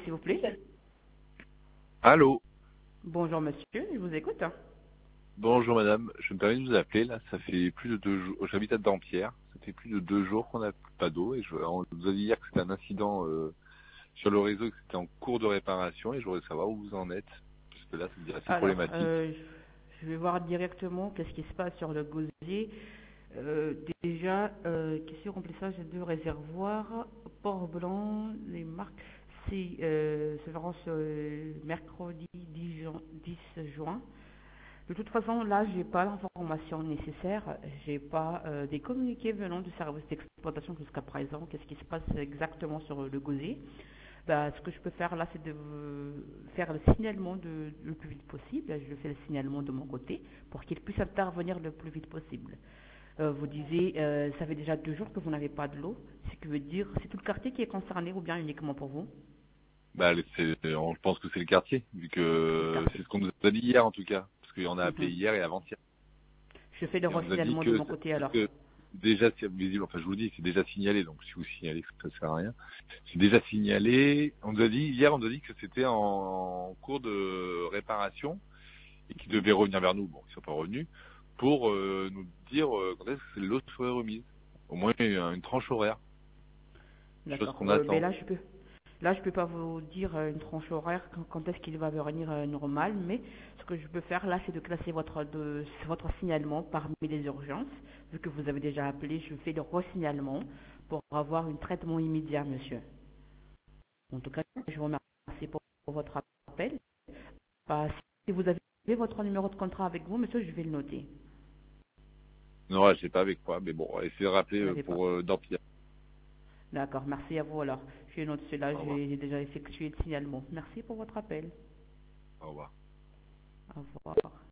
s'il vous plaît. Allô, Bonjour monsieur, je vous écoute. bonjour madame, je me permets de vous appeler là, ça fait plus de 2 jours, j'habite à Dampierre, ça fait plus de 2 jours qu'on n'a pas d'eau et on vous a dit hier que c'était un incident sur le réseau et que c'était en cours de réparation et je voudrais savoir où vous en êtes, parce que là ça devient assez Alors, problématique. je vais voir directement qu'est-ce qui se passe sur le gosier. Déjà, question remplissage de réservoir, port blanc, les marques, c'est vraiment ce mercredi 10 juin. De toute façon, là, j'ai pas l'information nécessaire. J'ai pas des communiqués venant du service d'exploitation jusqu'à présent. Qu'est-ce qui se passe exactement sur le gosier? Bah, ce que je peux faire là, c'est de faire le signalement le plus vite possible. Je fais le signalement de mon côté pour qu'il puisse intervenir le plus vite possible. Vous disiez, ça fait déjà 2 jours que vous n'avez pas de l'eau. Ce qui veut dire, c'est tout le quartier qui est concerné ou bien uniquement pour vous? Bah, je pense que c'est le quartier, vu C'est le que quartier. c'est ce qu'on nous a dit hier en tout cas, parce qu'on a appelé Mhm. hier et avant-hier. Je fais le Et on nous a dit resignalement de que mon côté parce alors. que déjà c'est visible, enfin je vous le dis, c'est déjà signalé, donc si vous signalez ça sert à rien. C'est déjà signalé. On nous a dit hier, on nous a dit que c'était en cours de réparation et qu'ils devaient revenir vers nous. Bon, ils sont pas revenus pour nous dire quand est-ce que l'eau serait remise. Au moins une tranche horaire, chose D'accord. qu'on Mais attend. là, je peux pas vous dire une tranche horaire quand est-ce qu'il va venir normal, mais ce que je peux faire là, c'est de classer votre signalement parmi les urgences. Vu que vous avez déjà appelé, je fais le resignalement pour avoir un traitement immédiat, monsieur. En tout cas, je vous remercie pour votre appel. Bah, si vous avez votre numéro de contrat avec vous, monsieur, je vais le noter. Non, là, j'ai pas avec quoi, mais bon, essayez de rappeler Vous n'avez pas. pour Dampierre. D'accord, merci à vous alors. Je note cela, Au revoir. j'ai déjà effectué le signalement. Merci pour votre appel. Au revoir. Au revoir.